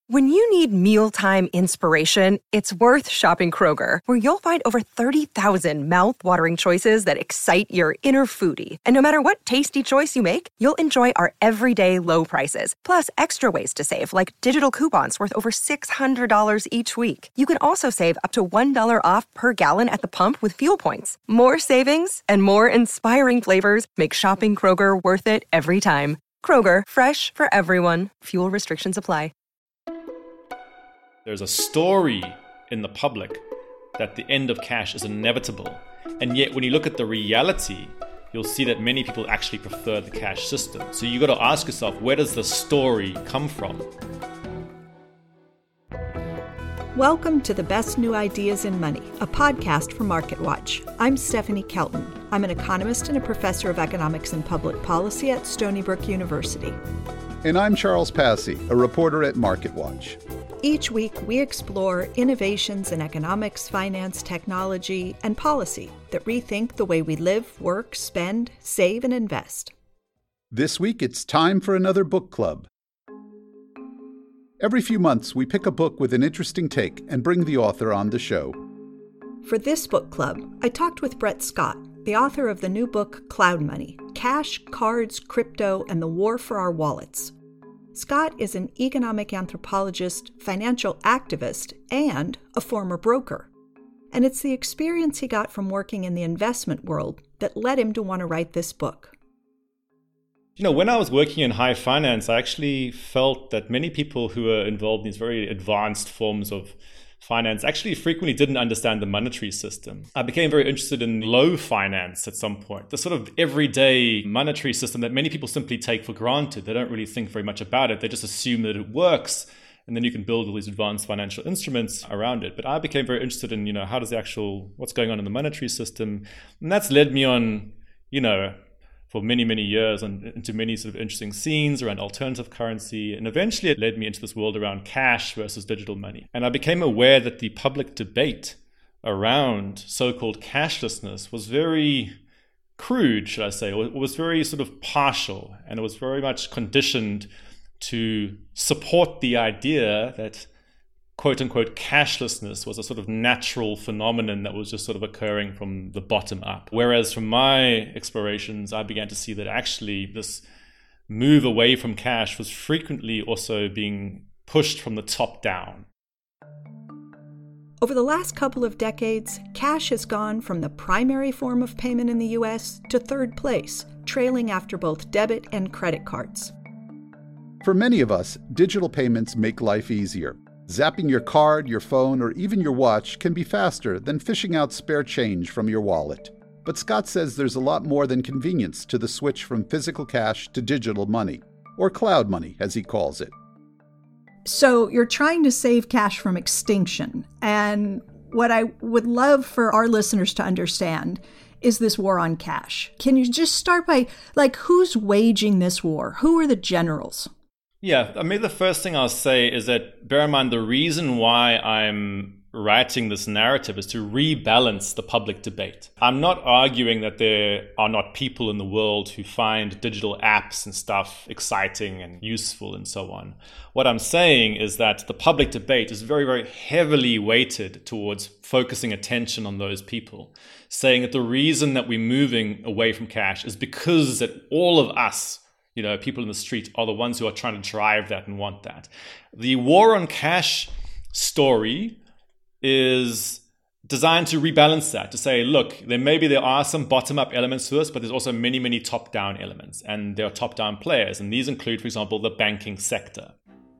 When you need mealtime inspiration, it's worth shopping Kroger, where you'll find over 30,000 mouth-watering choices that excite your inner foodie. And no matter what tasty choice you make, you'll enjoy our everyday low prices, plus extra ways to save, like digital coupons worth over $600 each week. You can also save up to $1 off per gallon at the pump with fuel points. More savings and more inspiring flavors make shopping Kroger worth it every time. Kroger, fresh for everyone. Fuel restrictions apply. There's a story in the public that the end of cash is inevitable. And yet, when you look at the reality, you'll see that many people actually prefer the cash system. So you got to ask yourself, where does the story come from? Welcome to the Best New Ideas in Money, a podcast from MarketWatch. I'm Stephanie Kelton. I'm an economist and a professor of economics and public policy at Stony Brook University. And I'm Charles Passy, a reporter at MarketWatch. Each week, we explore innovations in economics, finance, technology, and policy that rethink the way we live, work, spend, save, and invest. This week, it's time for another book club. Every few months, we pick a book with an interesting take and bring the author on the show. For this book club, I talked with Brett Scott, the author of the new book Cloud Money: Cash, Cards, Crypto, and the War for Our Wallets. Scott is an economic anthropologist, financial activist, and a former broker. And it's the experience he got from working in the investment world that led him to want to write this book. You know, when I was working in high finance, I actually felt that many people who are involved in these very advanced forms of finance actually frequently didn't understand the monetary system. I became very interested in low finance at some point, the sort of everyday monetary system that many people simply take for granted. They don't really think very much about it. They just assume that it works, and then you can build all these advanced financial instruments around it. But I became very interested in, how does what's going on in the monetary system? And that's led me on, for many, many years into many sort of interesting scenes around alternative currency. And eventually it led me into this world around cash versus digital money. And I became aware that the public debate around so-called cashlessness was very crude, should I say. It was very sort of partial, and it was very much conditioned to support the idea that quote-unquote cashlessness was a sort of natural phenomenon that was just sort of occurring from the bottom up. Whereas from my explorations, I began to see that actually this move away from cash was frequently also being pushed from the top down. Over the last couple of decades, cash has gone from the primary form of payment in the U.S. to third place, trailing after both debit and credit cards. For many of us, digital payments make life easier. Zapping your card, your phone, or even your watch can be faster than fishing out spare change from your wallet. But Scott says there's a lot more than convenience to the switch from physical cash to digital money, or cloud money, as he calls it. So you're trying to save cash from extinction. And what I would love for our listeners to understand is this war on cash. Can you just start by, who's waging this war? Who are the generals? Yeah, the first thing I'll say is that bear in mind the reason why I'm writing this narrative is to rebalance the public debate. I'm not arguing that there are not people in the world who find digital apps and stuff exciting and useful and so on. What I'm saying is that the public debate is very, very heavily weighted towards focusing attention on those people, saying that the reason that we're moving away from cash is because that all of us, people in the street, are the ones who are trying to drive that and want that. The war on cash story is designed to rebalance that, to say, look, there are some bottom-up elements to this, but there's also many, many top-down elements, and there are top-down players, and these include, for example, the banking sector.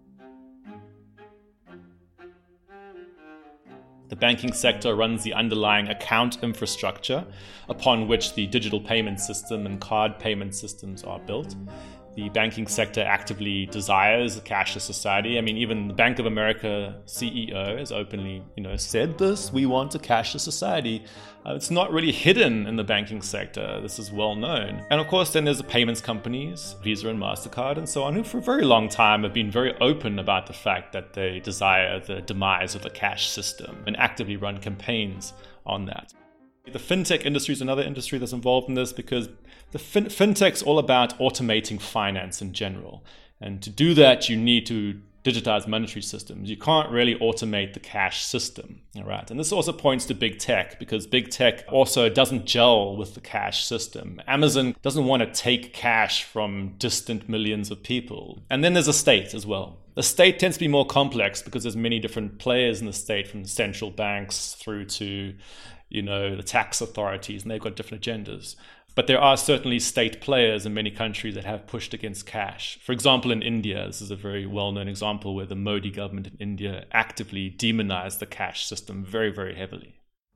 The banking sector runs the underlying account infrastructure upon which the digital payment system and card payment systems are built. The banking sector actively desires a cashless society. Even the Bank of America CEO has openly, said this, we want a cashless society. It's not really hidden in the banking sector. This is well known. And of course, then there's the payments companies, Visa and MasterCard and so on, who for a very long time have been very open about the fact that they desire the demise of the cash system and actively run campaigns on that. The fintech industry is another industry that's involved in this because the fintech's all about automating finance in general. And to do that, you need to digitized monetary systems, you can't really automate the cash system, right? And this also points to big tech, because big tech also doesn't gel with the cash system. Amazon doesn't want to take cash from distant millions of people. And then there's a state as well. The state tends to be more complex because there's many different players in the state, from central banks through to, the tax authorities, and they've got different agendas. But there are certainly state players in many countries that have pushed against cash. For example, in India, this is a very well-known example where the Modi government in India actively demonized the cash system very, very heavily.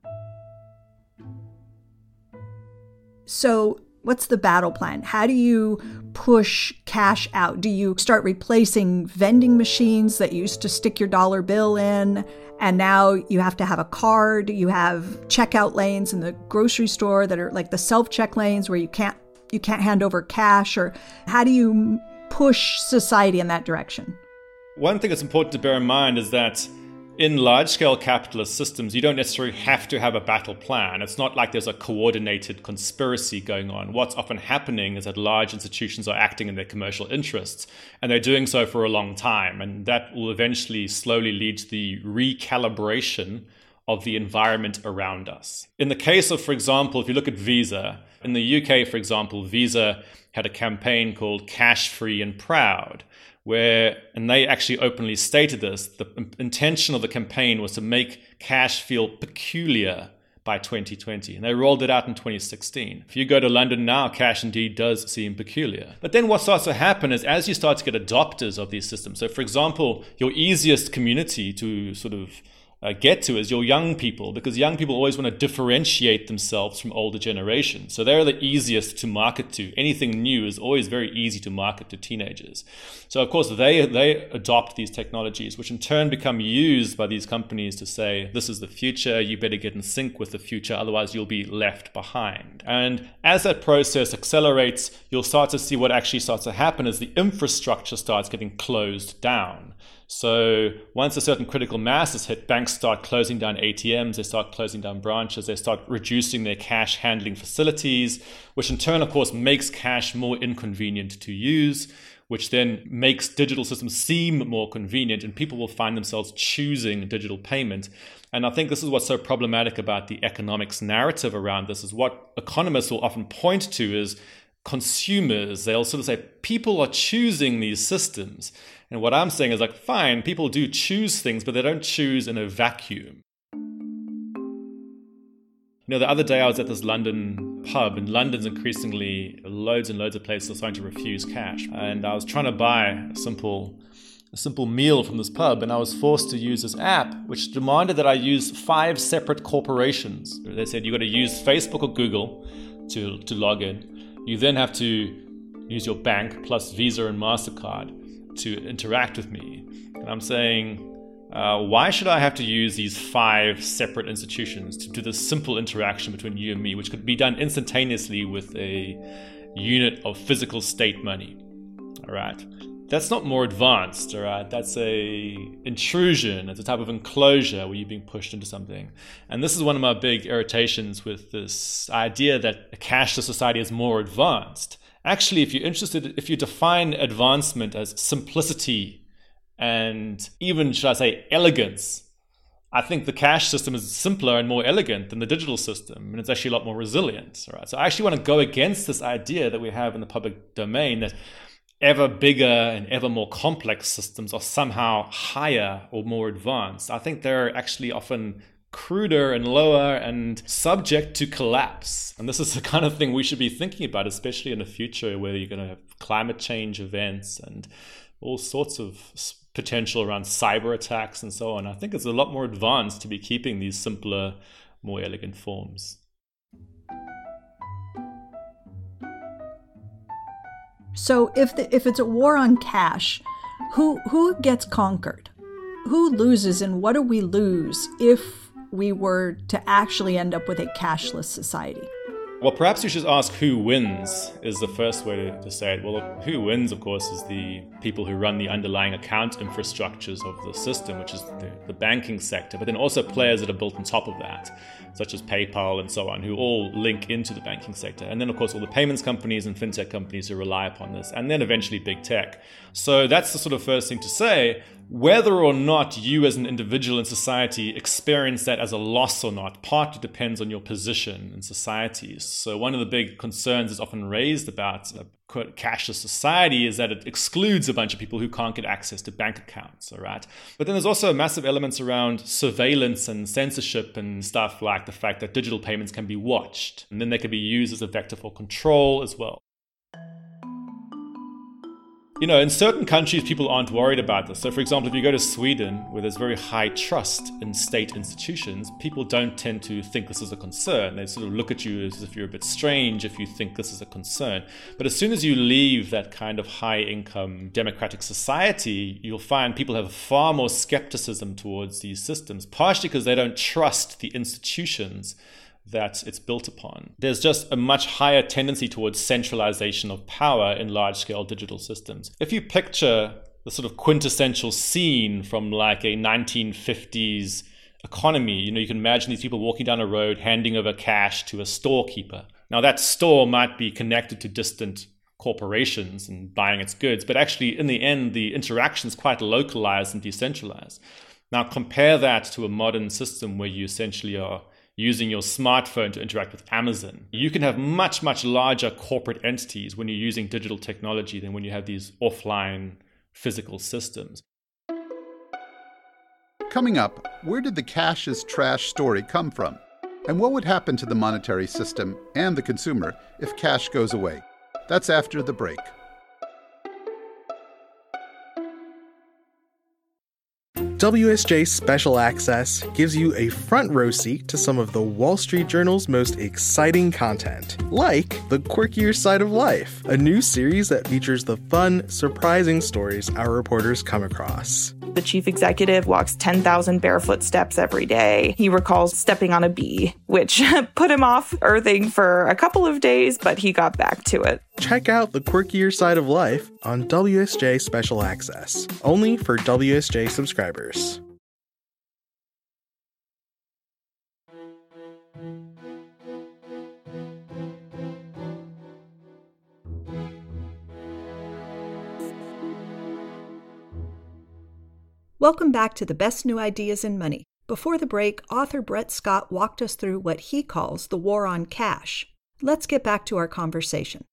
So what's the battle plan? How do you push cash out? Do you start replacing vending machines that you used to stick your dollar bill in, and now you have to have a card? You have checkout lanes in the grocery store that are like the self-check lanes where you can't hand over cash? Or how do you push society in that direction? One thing that's important to bear in mind is that in large-scale capitalist systems, you don't necessarily have to have a battle plan. It's not like there's a coordinated conspiracy going on. What's often happening is that large institutions are acting in their commercial interests, and they're doing so for a long time. And that will eventually slowly lead to the recalibration of the environment around us. In the case of, for example, if you look at Visa, in the UK, for example, Visa had a campaign called Cash Free and Proud, and they actually openly stated this, the intention of the campaign was to make cash feel peculiar by 2020. And they rolled it out in 2016. If you go to London now, cash indeed does seem peculiar. But then what starts to happen is, as you start to get adopters of these systems, so for example, your easiest community to sort of get to is your young people, because young people always want to differentiate themselves from older generations. So they're the easiest to market to. Anything new is always very easy to market to teenagers. So of course they adopt these technologies, which in turn become used by these companies to say, this is the future, you better get in sync with the future, otherwise you'll be left behind. And as that process accelerates, you'll start to see what actually starts to happen is the infrastructure starts getting closed down. So once a certain critical mass is hit, banks start closing down ATMs, they start closing down branches, they start reducing their cash handling facilities, which in turn, of course, makes cash more inconvenient to use, which then makes digital systems seem more convenient, and people will find themselves choosing digital payment. And I think this is what's so problematic about the economics narrative around this, is what economists will often point to is consumers. They'll sort of say, people are choosing these systems. And what I'm saying is like, fine, people do choose things, but they don't choose in a vacuum. The other day I was at this London pub, and London's increasingly loads and loads of places are starting to refuse cash. And I was trying to buy a simple meal from this pub, and I was forced to use this app, which demanded that I use 5 separate corporations. They said you got to use Facebook or Google to log in. You then have to use your bank plus Visa and MasterCard to interact with me. And I'm saying, why should I have to use these 5 separate institutions to do this simple interaction between you and me, which could be done instantaneously with a unit of physical state money? All right. That's not more advanced, all right? That's a intrusion. It's a type of enclosure where you're being pushed into something. And this is one of my big irritations with this idea that a cashless society is more advanced. Actually, if you're interested, if you define advancement as simplicity and even, should I say, elegance, I think the cash system is simpler and more elegant than the digital system, and it's actually a lot more resilient. All right? So I actually want to go against this idea that we have in the public domain that ever bigger and ever more complex systems are somehow higher or more advanced. I think they're actually often cruder and lower and subject to collapse. And this is the kind of thing we should be thinking about, especially in the future where you're going to have climate change events and all sorts of potential around cyber attacks and so on. I think it's a lot more advanced to be keeping these simpler, more elegant forms. So if it's a war on cash, who gets conquered? Who loses, and what do we lose if we were to actually end up with a cashless society? Well, perhaps you should ask who wins is the first way to say it. Well, who wins, of course, is the people who run the underlying account infrastructures of the system, which is the banking sector, but then also players that are built on top of that, such as PayPal and so on, who all link into the banking sector. And then, of course, all the payments companies and fintech companies who rely upon this, and then eventually big tech. So that's the sort of first thing to say. Whether or not you as an individual in society experience that as a loss or not partly depends on your position in society. So one of the big concerns that's often raised about a cashless society is that it excludes a bunch of people who can't get access to bank accounts, all right? But then there's also massive elements around surveillance and censorship and stuff like the fact that digital payments can be watched, and then they can be used as a vector for control as well. You know, in certain countries, people aren't worried about this. So, for example, if you go to Sweden, where there's very high trust in state institutions, people don't tend to think this is a concern. They sort of look at you as if you're a bit strange if you think this is a concern. But as soon as you leave that kind of high-income democratic society, you'll find people have far more skepticism towards these systems, partially because they don't trust the institutions that it's built upon. There's just a much higher tendency towards centralization of power in large-scale digital systems. If you picture the sort of quintessential scene from like a 1950s economy, you know, you can imagine these people walking down a road handing over cash to a storekeeper. Now that store might be connected to distant corporations and buying its goods, but actually in the end, the interaction is quite localized and decentralized. Now compare that to a modern system where you essentially are using your smartphone to interact with Amazon. You can have much, much larger corporate entities when you're using digital technology than when you have these offline physical systems. Coming up, where did the cash is trash story come from? And what would happen to the monetary system and the consumer if cash goes away? That's after the break. WSJ Special Access gives you a front row seat to some of the Wall Street Journal's most exciting content, like The Quirkier Side of Life, a new series that features the fun, surprising stories our reporters come across. The chief executive walks 10,000 barefoot steps every day. He recalls stepping on a bee, which put him off earthing for a couple of days, but he got back to it. Check out The Quirkier Side of Life on WSJ Special Access, only for WSJ subscribers. Welcome back to the best new ideas in money. Before the break, author Brett Scott walked us through what he calls the war on cash. Let's get back to our conversation.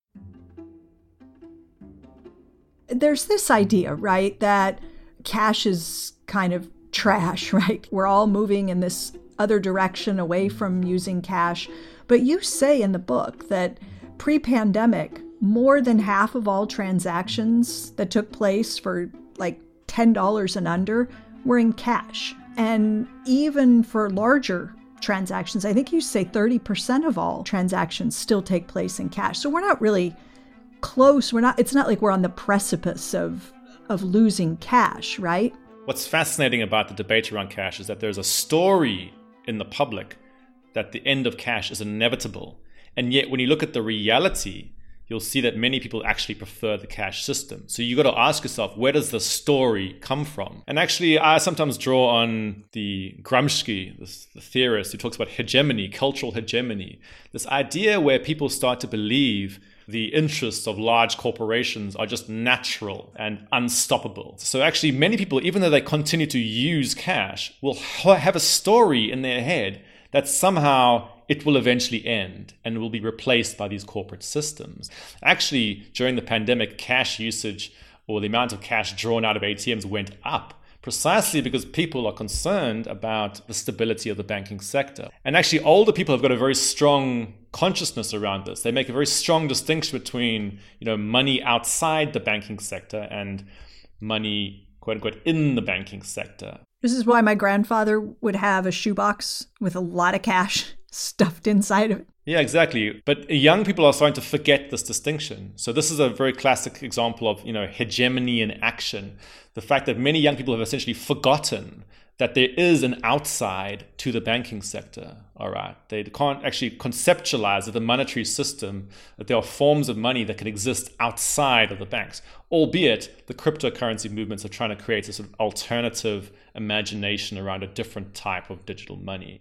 There's this idea, right, that cash is kind of trash, right? We're all moving in this other direction away from using cash. But you say in the book that pre-pandemic, more than half of all transactions that took place for like $10 and under were in cash. And even for larger transactions, I think you say 30% of all transactions still take place in cash. So we're not really close. It's not like we're on the precipice of losing cash, right? What's fascinating about the debate around cash is that there's a story in the public that the end of cash is inevitable. And yet when you look at the reality, you'll see that many people actually prefer the cash system. So you got to ask yourself, where does the story come from? And actually, I sometimes draw on the Gramsci, the theorist who talks about hegemony, cultural hegemony, this idea where people start to believe the interests of large corporations are just natural and unstoppable. So actually, many people, even though they continue to use cash, will have a story in their head that somehow it will eventually end and will be replaced by these corporate systems. Actually, during the pandemic, cash usage or the amount of cash drawn out of ATMs went up precisely because people are concerned about the stability of the banking sector. And actually, older people have got a very strong consciousness around this. They make a very strong distinction between, money outside the banking sector and money, quote unquote, in the banking sector. This is why my grandfather would have a shoebox with a lot of cash stuffed inside of it. Yeah, exactly. But young people are starting to forget this distinction. So this is a very classic example of, hegemony in action. The fact that many young people have essentially forgotten that there is an outside to the banking sector. All right. They can't actually conceptualize that the monetary system, that there are forms of money that can exist outside of the banks, albeit the cryptocurrency movements are trying to create a sort of alternative imagination around a different type of digital money.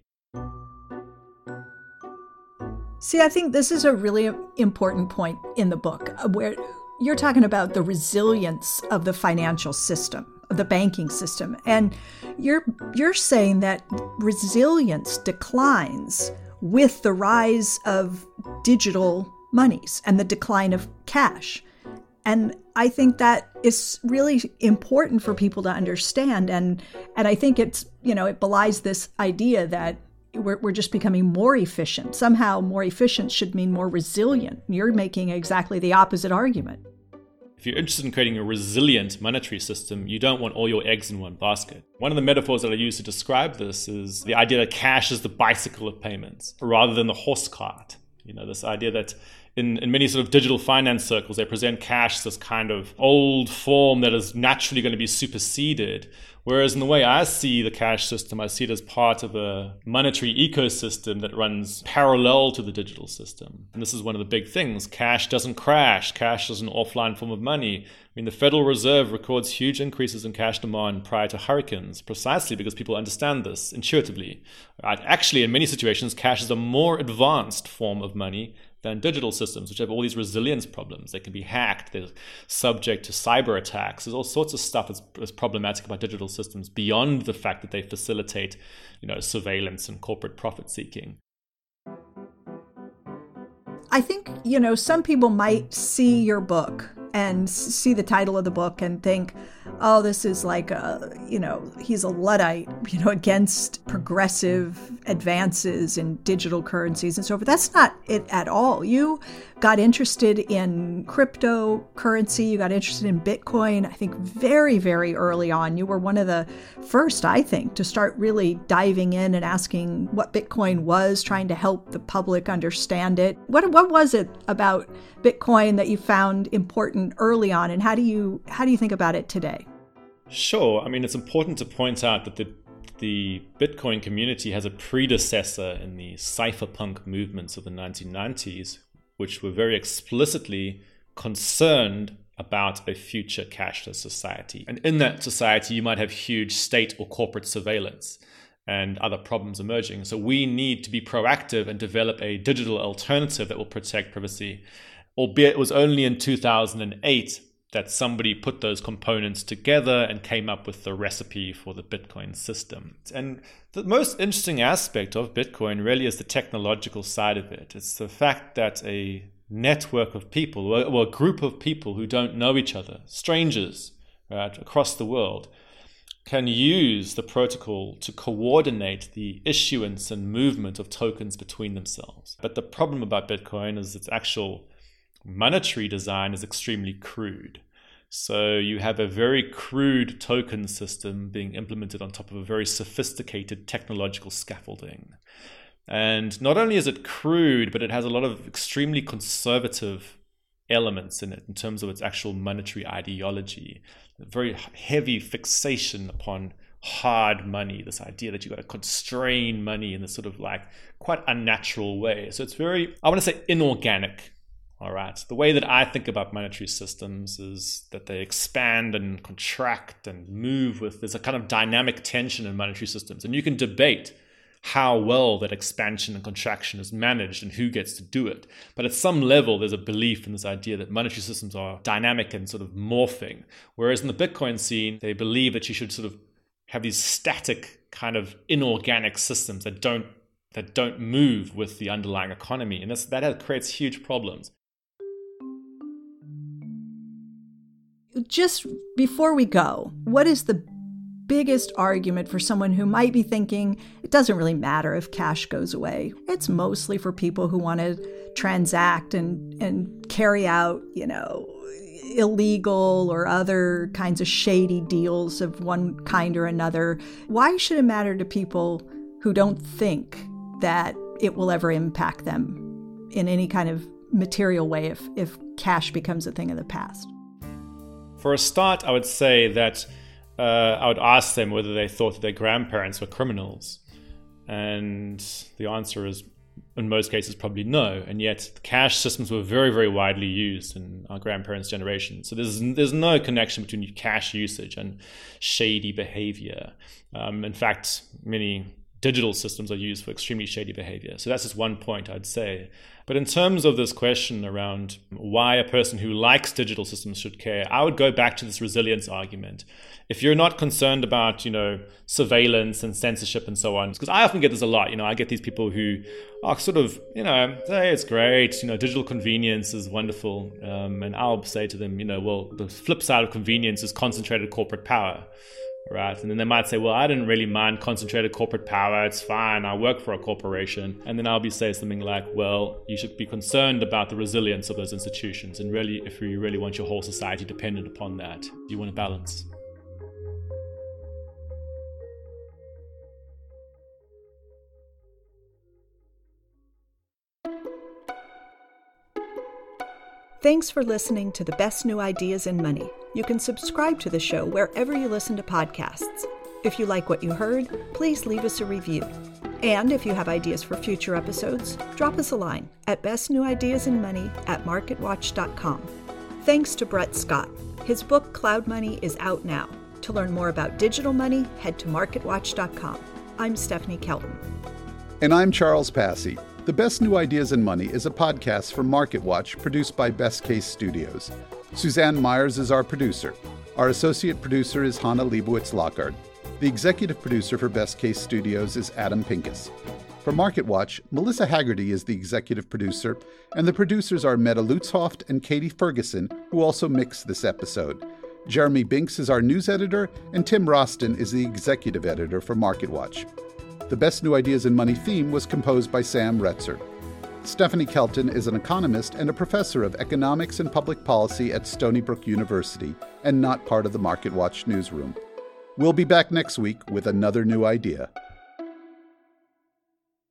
See, I think this is a really important point in the book where you're talking about the resilience of the financial system. the banking system. And you're saying that resilience declines with the rise of digital monies and the decline of cash. And I think that is really important for people to understand. And I think it's, it belies this idea that we're just becoming more efficient. Somehow more efficient should mean more resilient. You're making exactly the opposite argument. If you're interested in creating a resilient monetary system, you don't want all your eggs in one basket. One of the metaphors that I use to describe this is the idea that cash is the bicycle of payments rather than the horse cart. This idea that in many sort of digital finance circles, they present cash as this kind of old form that is naturally going to be superseded. Whereas in the way I see the cash system, I see it as part of a monetary ecosystem that runs parallel to the digital system. And this is one of the big things. Cash doesn't crash. Cash is an offline form of money. The Federal Reserve records huge increases in cash demand prior to hurricanes, precisely because people understand this intuitively. Right? Actually, in many situations, cash is a more advanced form of money than digital systems, which have all these resilience problems. They can be hacked, they're subject to cyber attacks. There's all sorts of stuff that's problematic about digital systems beyond the fact that they facilitate, surveillance and corporate profit seeking. I think, some people might see your book and see the title of the book and think, oh, this is like he's a Luddite, against progressive advances in digital currencies and so forth. That's not it at all. You got interested in cryptocurrency. You got interested in Bitcoin, I think, very, very early on. You were one of the first, I think, to start really diving in and asking what Bitcoin was, trying to help the public understand it. What was it about Bitcoin that you found important early on, and how do you think about it today? Sure. It's important to point out that the Bitcoin community has a predecessor in the cypherpunk movements of the 1990s, which were very explicitly concerned about a future cashless society. And in that society, you might have huge state or corporate surveillance and other problems emerging. So we need to be proactive and develop a digital alternative that will protect privacy. Albeit it was only in 2008 that somebody put those components together and came up with the recipe for the Bitcoin system. And the most interesting aspect of Bitcoin really is the technological side of it. It's the fact that a network of people, or a group of people who don't know each other, strangers, right, across the world, can use the protocol to coordinate the issuance and movement of tokens between themselves. But the problem about Bitcoin is its actual monetary design is extremely crude. So you have a very crude token system being implemented on top of a very sophisticated technological scaffolding. And not only is it crude, but it has a lot of extremely conservative elements in it in terms of its actual monetary ideology. A very heavy fixation upon hard money, this idea that you've got to constrain money in this sort of like quite unnatural way. So it's very, I want to say, inorganic. All right. The way that I think about monetary systems is that they expand and contract and move with, there's a kind of dynamic tension in monetary systems. And you can debate how well that expansion and contraction is managed and who gets to do it. But at some level, there's a belief in this idea that monetary systems are dynamic and sort of morphing. Whereas in the Bitcoin scene, they believe that you should sort of have these static kind of inorganic systems that don't move with the underlying economy. And that creates huge problems. Just before we go, what is the biggest argument for someone who might be thinking it doesn't really matter if cash goes away? It's mostly for people who want to transact and carry out, illegal or other kinds of shady deals of one kind or another. Why should it matter to people who don't think that it will ever impact them in any kind of material way if cash becomes a thing of the past? For a start, I would say that I would ask them whether they thought that their grandparents were criminals. And the answer is, in most cases, probably no. And yet, the cash systems were very, very widely used in our grandparents' generation. So there's no connection between cash usage and shady behavior. In fact, many digital systems are used for extremely shady behavior. So that's just one point I'd say. But in terms of this question around why a person who likes digital systems should care, I would go back to this resilience argument. If you're not concerned about, surveillance and censorship and so on, because I often get this a lot, I get these people who are sort of, say it's great, digital convenience is wonderful. And I'll say to them, well, the flip side of convenience is concentrated corporate power. Right. And then they might say, well, I didn't really mind concentrated corporate power. It's fine. I work for a corporation. And then I'll be saying something like, well, you should be concerned about the resilience of those institutions. And really, if you really want your whole society dependent upon that, you want a balance. Thanks for listening to the best new ideas in money. You can subscribe to the show wherever you listen to podcasts. If you like what you heard, please leave us a review. And if you have ideas for future episodes, drop us a line at bestnewideasinmoney@marketwatch.com. Thanks to Brett Scott. His book Cloud Money is out now. To learn more about digital money, head to marketwatch.com. I'm Stephanie Kelton. And I'm Charles Passy. The Best New Ideas in Money is a podcast from MarketWatch produced by Best Case Studios. Suzanne Myers is our producer. Our associate producer is Hannah Leibowitz-Lockhart. The executive producer for Best Case Studios is Adam Pincus. For MarketWatch, Melissa Haggerty is the executive producer, and the producers are Meta Lutzhoft and Katie Ferguson, who also mixed this episode. Jeremy Binks is our news editor, and Tim Roston is the executive editor for MarketWatch. The Best New Ideas in Money theme was composed by Sam Retzer. Stephanie Kelton is an economist and a professor of economics and public policy at Stony Brook University and not part of the MarketWatch newsroom. We'll be back next week with another new idea.